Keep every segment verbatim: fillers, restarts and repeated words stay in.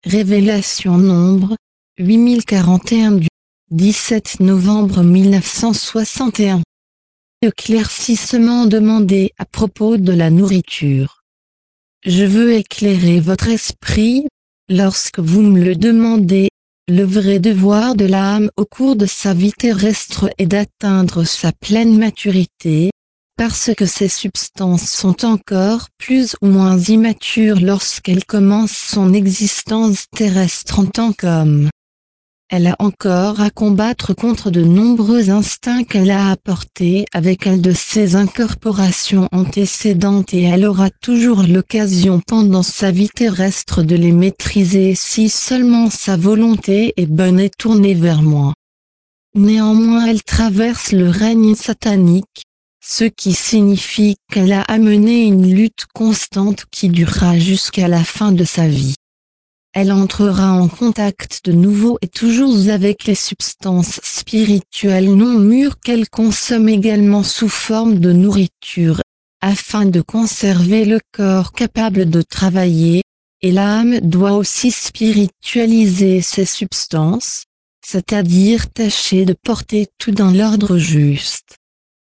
Révélation Nombre, huit mille quarante et un du dix-sept novembre mille neuf cent soixante et un. Éclaircissement demandé à propos de la nourriture. Je veux éclairer votre esprit, lorsque vous me le demandez. Le vrai devoir de l'âme au cours de sa vie terrestre est d'atteindre sa pleine maturité, parce que ces substances sont encore plus ou moins immatures lorsqu'elle commence son existence terrestre en tant qu'homme. Elle a encore à combattre contre de nombreux instincts qu'elle a apportés avec elle de ses incorporations antécédentes et elle aura toujours l'occasion pendant sa vie terrestre de les maîtriser si seulement sa volonté est bonne et tournée vers moi. Néanmoins elle traverse le règne satanique, ce qui signifie qu'elle a à mener une lutte constante qui durera jusqu'à la fin de sa vie. Elle entrera en contact de nouveau et toujours avec les substances spirituelles non mûres qu'elle consomme également sous forme de nourriture, afin de conserver le corps capable de travailler, et l'âme doit aussi spiritualiser ces substances, c'est-à-dire tâcher de porter tout dans l'ordre juste.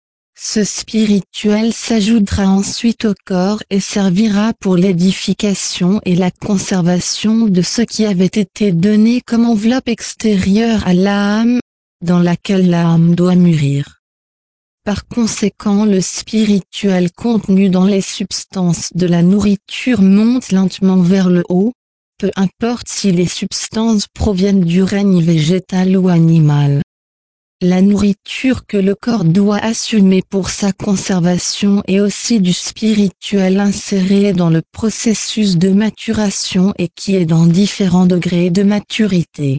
Ce spirituel s'ajoutera ensuite au corps et servira pour l'édification et la conservation de ce qui avait été donné comme enveloppe extérieure à l'âme, dans laquelle l'âme doit mûrir. Par conséquent, le spirituel contenu dans les substances de la nourriture monte lentement vers le haut, peu importe si les substances proviennent du règne végétal ou animal. La nourriture que le corps doit assumer pour sa conservation est aussi du spirituel inséré dans le processus de maturation et qui est dans différents degrés de maturité.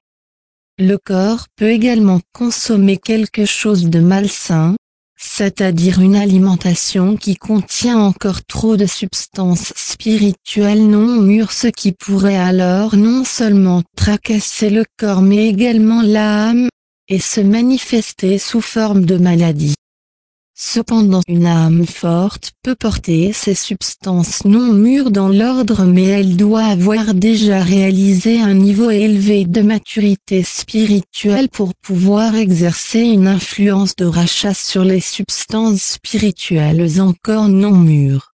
Le corps peut également consommer quelque chose de malsain, c'est-à-dire une alimentation qui contient encore trop de substances spirituelles non mûres, ce qui pourrait alors non seulement tracasser le corps mais également l'âme, et se manifester sous forme de maladie. Cependant une âme forte peut porter ces substances non mûres dans l'ordre mais elle doit avoir déjà réalisé un niveau élevé de maturité spirituelle pour pouvoir exercer une influence de rachat sur les substances spirituelles encore non mûres.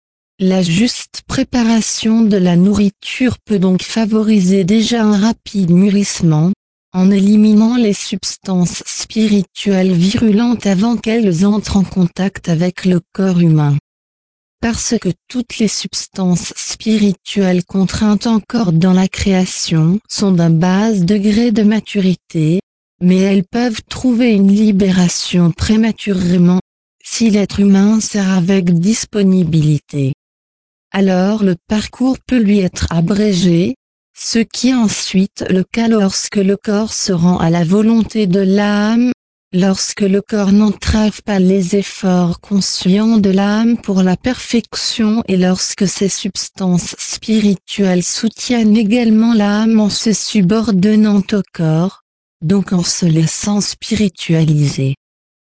La juste préparation de la nourriture peut donc favoriser déjà un rapide mûrissement, en éliminant les substances spirituelles virulentes avant qu'elles entrent en contact avec le corps humain. Parce que toutes les substances spirituelles contraintes encore dans la création sont d'un bas degré de maturité, mais elles peuvent trouver une libération prématurément, si l'être humain sert avec disponibilité. Alors le parcours peut lui être abrégé, ce qui est ensuite le cas lorsque le corps se rend à la volonté de l'âme, lorsque le corps n'entrave pas les efforts conscients de l'âme pour la perfection et lorsque ces substances spirituelles soutiennent également l'âme en se subordonnant au corps, donc en se laissant spiritualiser.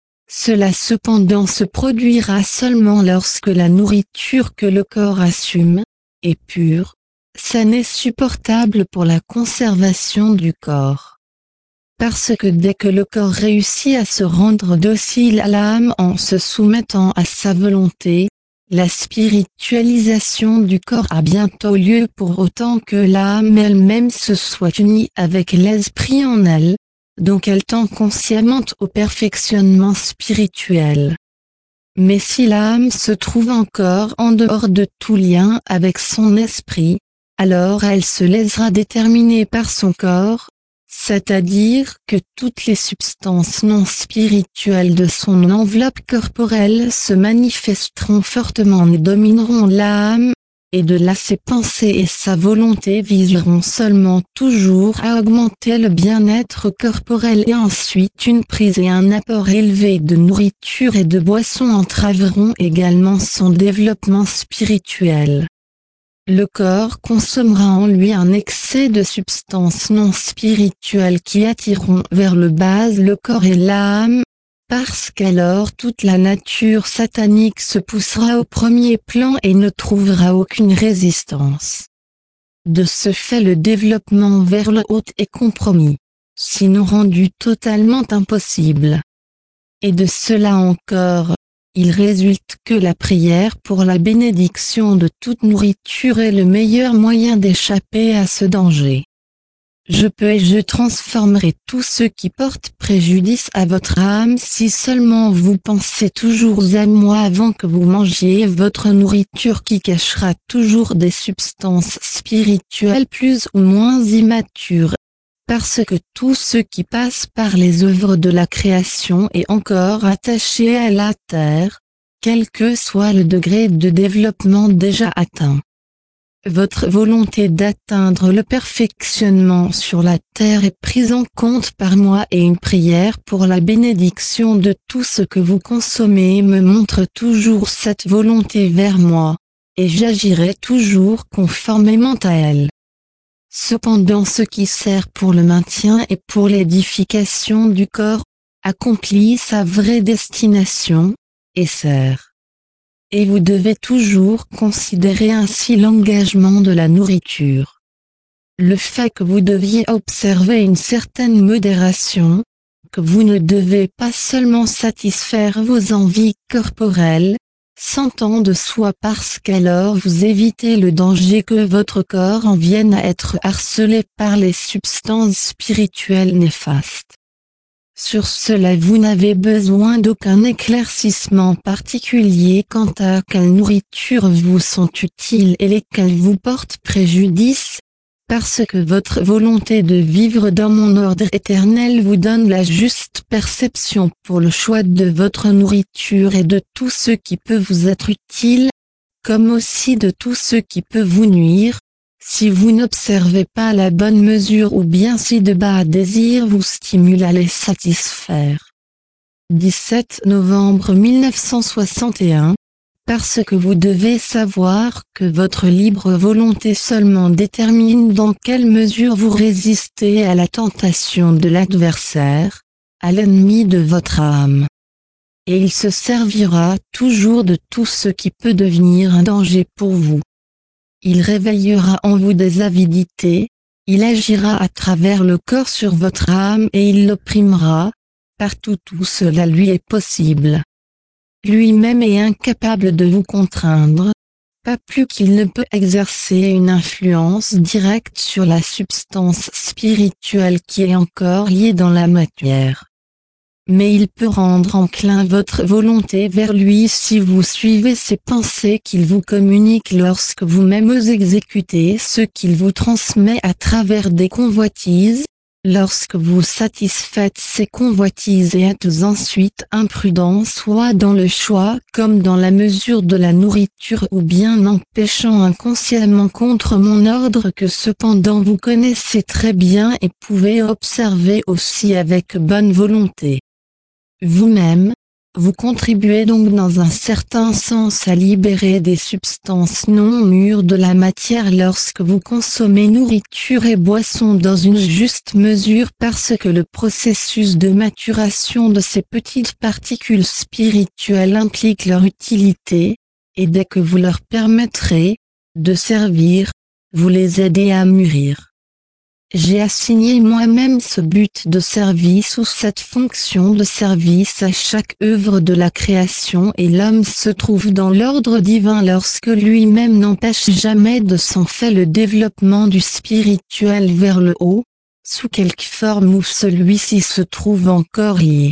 Cela cependant se produira seulement lorsque la nourriture que le corps assume est pure, saine et supportable pour la conservation du corps. Parce que dès que le corps réussit à se rendre docile à l'âme en se soumettant à sa volonté, la spiritualisation du corps a bientôt lieu pour autant que l'âme elle-même se soit unie avec l'esprit en elle, donc elle tend consciemment au perfectionnement spirituel. Mais si l'âme se trouve encore en dehors de tout lien avec son esprit, alors elle se laissera déterminer par son corps, c'est-à-dire que toutes les substances non spirituelles de son enveloppe corporelle se manifesteront fortement et domineront l'âme, et de là ses pensées et sa volonté viseront seulement toujours à augmenter le bien-être corporel et ensuite une prise et un apport élevé de nourriture et de boissons entraveront également son développement spirituel. Le corps consommera en lui un excès de substances non spirituelles qui attireront vers le bas le corps et l'âme, parce qu'alors toute la nature satanique se poussera au premier plan et ne trouvera aucune résistance. De ce fait le développement vers le haut est compromis, sinon rendu totalement impossible. Et de cela encore, il résulte que la prière pour la bénédiction de toute nourriture est le meilleur moyen d'échapper à ce danger. Je peux et je transformerai tout ce qui porte préjudice à votre âme si seulement vous pensez toujours à moi avant que vous mangiez votre nourriture qui cachera toujours des substances spirituelles plus ou moins immatures. Parce que tout ce qui passe par les œuvres de la création est encore attaché à la terre, quel que soit le degré de développement déjà atteint. Votre volonté d'atteindre le perfectionnement sur la terre est prise en compte par moi et une prière pour la bénédiction de tout ce que vous consommez me montre toujours cette volonté vers moi, et j'agirai toujours conformément à elle. Cependant ce qui sert pour le maintien et pour l'édification du corps, accomplit sa vraie destination, et sert. Et vous devez toujours considérer ainsi l'engagement de la nourriture. Le fait que vous deviez observer une certaine modération, que vous ne devez pas seulement satisfaire vos envies corporelles, s'entend de soi parce qu'alors vous évitez le danger que votre corps en vienne à être harcelé par les substances spirituelles néfastes. Sur cela vous n'avez besoin d'aucun éclaircissement particulier quant à quelles nourritures vous sont utiles et lesquelles vous portent préjudice, parce que votre volonté de vivre dans mon ordre éternel vous donne la juste perception pour le choix de votre nourriture et de tout ce qui peut vous être utile, comme aussi de tout ce qui peut vous nuire, si vous n'observez pas la bonne mesure ou bien si de bas désirs vous stimulent à les satisfaire. dix-sept novembre mille neuf cent soixante et un Parce que vous devez savoir que votre libre volonté seulement détermine dans quelle mesure vous résistez à la tentation de l'adversaire, à l'ennemi de votre âme. Et il se servira toujours de tout ce qui peut devenir un danger pour vous. Il réveillera en vous des avidités, il agira à travers le corps sur votre âme et il l'opprimera, partout où cela lui est possible. Lui-même est incapable de vous contraindre, pas plus qu'il ne peut exercer une influence directe sur la substance spirituelle qui est encore liée dans la matière. Mais il peut rendre enclin votre volonté vers lui si vous suivez ses pensées qu'il vous communique lorsque vous-même exécutez ce qu'il vous transmet à travers des convoitises, lorsque vous satisfaites ces convoitises et êtes ensuite imprudent soit dans le choix comme dans la mesure de la nourriture ou bien en péchant inconsciemment contre mon ordre que cependant vous connaissez très bien et pouvez observer aussi avec bonne volonté. Vous-même, vous contribuez donc dans un certain sens à libérer des substances non mûres de la matière lorsque vous consommez nourriture et boissons dans une juste mesure parce que le processus de maturation de ces petites particules spirituelles implique leur utilité, et dès que vous leur permettrez de servir, vous les aidez à mûrir. J'ai assigné moi-même ce but de service ou cette fonction de service à chaque œuvre de la création et l'homme se trouve dans l'ordre divin lorsque lui-même n'empêche jamais de son fait le développement du spirituel vers le haut, sous quelque forme où celui-ci se trouve encore lié.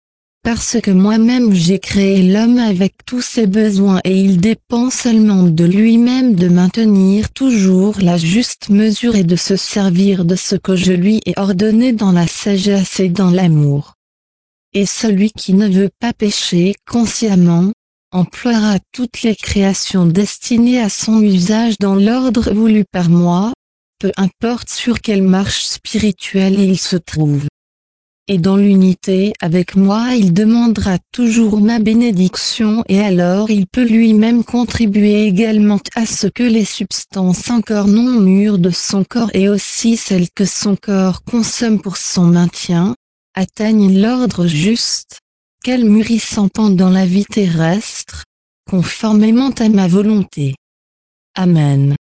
Parce que moi-même j'ai créé l'homme avec tous ses besoins et il dépend seulement de lui-même de maintenir toujours la juste mesure et de se servir de ce que je lui ai ordonné dans la sagesse et dans l'amour. Et celui qui ne veut pas pécher consciemment, emploiera toutes les créations destinées à son usage dans l'ordre voulu par moi, peu importe sur quelle marche spirituelle il se trouve. Et dans l'unité avec moi il demandera toujours ma bénédiction et alors il peut lui-même contribuer également à ce que les substances encore non mûres de son corps et aussi celles que son corps consomme pour son maintien, atteignent l'ordre juste, qu'elles mûrissent pendant la vie terrestre, conformément à ma volonté. Amen.